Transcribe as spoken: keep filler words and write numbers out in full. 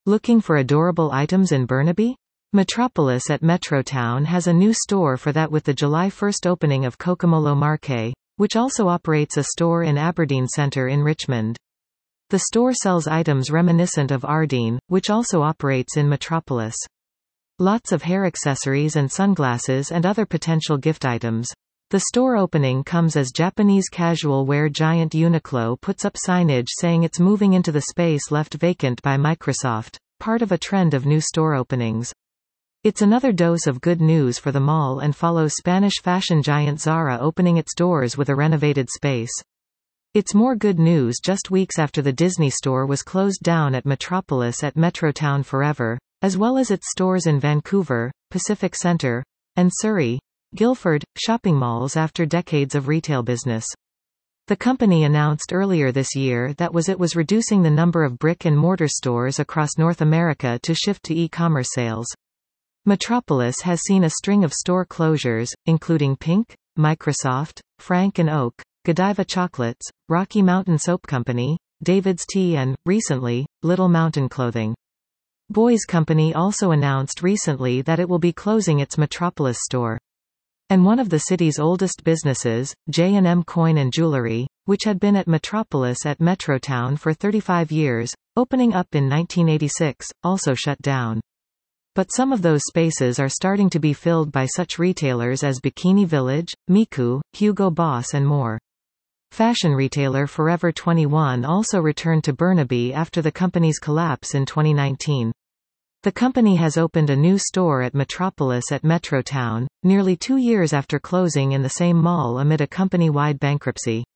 Looking for adorable items in Burnaby? Metropolis at Metrotown has a new store for that with the July first opening of Cocomolo Marque, which also operates a store in Aberdeen Centre in Richmond. The store sells items reminiscent of Ardeen, which also operates in Metropolis. Lots of hair accessories and sunglasses and other potential gift items. The store opening comes as Japanese casual wear giant Uniqlo puts up signage saying it's moving into the space left vacant by Microsoft, part of a trend of new store openings. It's another dose of good news for the mall and follows Spanish fashion giant Zara opening its doors with a renovated space. It's more good news just weeks after the Disney store was closed down at Metropolis at Metrotown forever, as well as its stores in Vancouver, Pacific Centre, and Surrey, Guildford, shopping malls after decades of retail business. The company announced earlier this year that was it was reducing the number of brick-and-mortar stores across North America to shift to e-commerce sales. Metropolis has seen a string of store closures, including Pink, Microsoft, Frank and Oak, Godiva Chocolates, Rocky Mountain Soap Company, David's Tea and, recently, Little Mountain Clothing. Boys Company also announced recently that it will be closing its Metropolis store. And one of the city's oldest businesses, J and M Coin and Jewelry, which had been at Metropolis at Metrotown for thirty-five years, opening up in nineteen eighty-six, also shut down. But some of those spaces are starting to be filled by such retailers as Bikini Village, Miku, Hugo Boss and more. Fashion retailer Forever twenty-one also returned to Burnaby after the company's collapse in twenty nineteen. The company has opened a new store at Metropolis at Metrotown, nearly two years after closing in the same mall amid a company-wide bankruptcy.